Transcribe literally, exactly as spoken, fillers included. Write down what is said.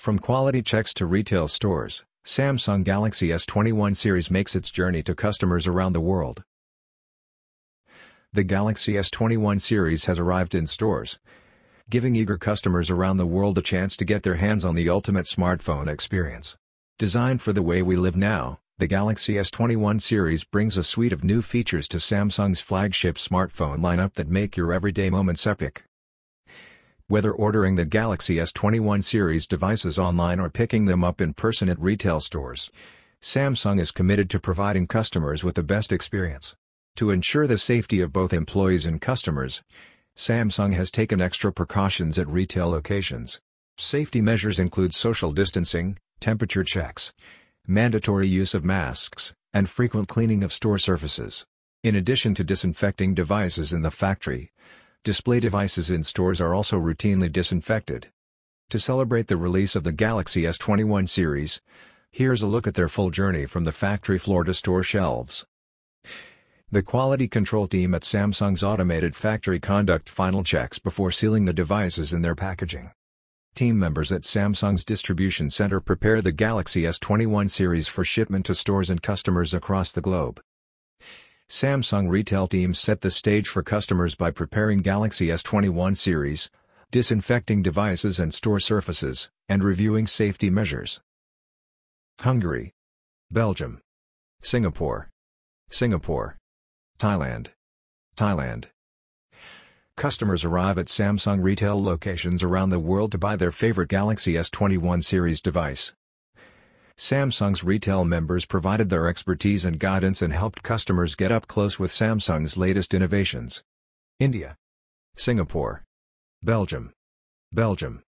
From quality checks to retail stores, Samsung Galaxy S twenty-one series makes its journey to customers around the world. The Galaxy S twenty-one series has arrived in stores, giving eager customers around the world a chance to get their hands on the ultimate smartphone experience. Designed for the way we live now, the Galaxy S twenty-one series brings a suite of new features to Samsung's flagship smartphone lineup that make your everyday moments epic. Whether ordering the Galaxy S twenty-one series devices online or picking them up in person at retail stores, Samsung is committed to providing customers with the best experience. To ensure the safety of both employees and customers, Samsung has taken extra precautions at retail locations. Safety measures include social distancing, temperature checks, mandatory use of masks, and frequent cleaning of store surfaces. In addition to disinfecting devices in the factory, display devices in stores are also routinely disinfected. To celebrate the release of the Galaxy S twenty-one series, here's a look at their full journey from the factory floor to store shelves. The quality control team at Samsung's automated factory conduct final checks before sealing the devices in their packaging. Team members at Samsung's distribution center prepare the Galaxy S twenty-one series for shipment to stores and customers across the globe. Samsung retail teams set the stage for customers by preparing Galaxy S twenty-one series, disinfecting devices and store surfaces, and reviewing safety measures. Hungary, Belgium, Singapore, Singapore, Thailand, Thailand. Customers arrive at Samsung retail locations around the world to buy their favorite Galaxy S twenty-one series device. Samsung's retail members provided their expertise and guidance and helped customers get up close with Samsung's latest innovations. India, Singapore, Belgium, Belgium.